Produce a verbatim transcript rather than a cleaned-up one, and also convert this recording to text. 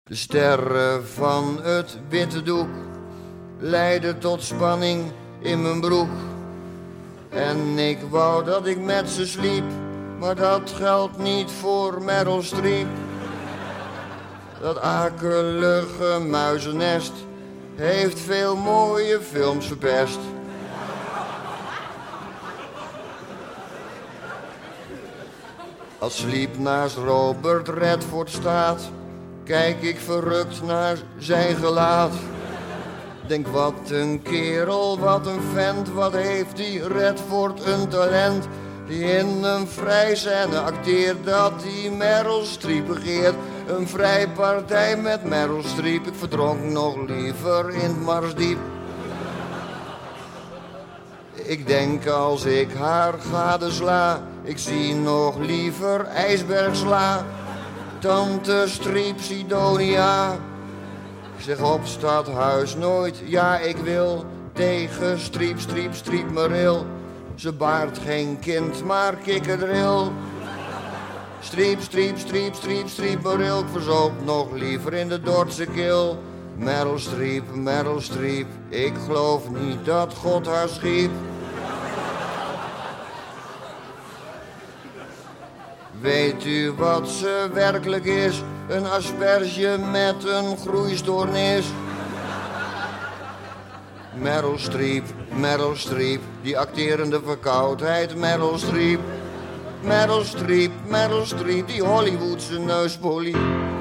De sterren van het witte doek leidden tot spanning in mijn broek. En ik wou dat ik met ze sliep, maar dat geldt niet voor Meryl Streep. Dat akelige muizennest heeft veel mooie films verpest. Als Sleep naast Robert Redford staat, kijk ik verrukt naar zijn gelaat. Denk wat een kerel, wat een vent, wat heeft die Redford een talent. Die in een vrijscène acteert dat die Meryl Streep begeert. Een vrijpartij met Meryl Streep, ik verdronk nog liever in het Marsdiep. Ik denk als ik haar gadesla, ik zie nog liever IJsbergsla. Tante Streep Sidonia, ik zeg op stadhuis nooit, ja ik wil tegen Streep, Streep, Streep Meril. Ze baart geen kind, maar kikkerdril. Streep, Streep, Streep, Streep, Streep Meril, ik verzoop nog liever in de Dordtse kil. Meryl Streep, Meryl Streep, ik geloof niet dat God haar schiep. Weet u wat ze werkelijk is? Een asperge met een groeistoornis. Meryl Streep, Meryl Streep, die acterende verkoudheid, Meryl Streep. Meryl Streep, Meryl Streep, die Hollywoodse neuspolie.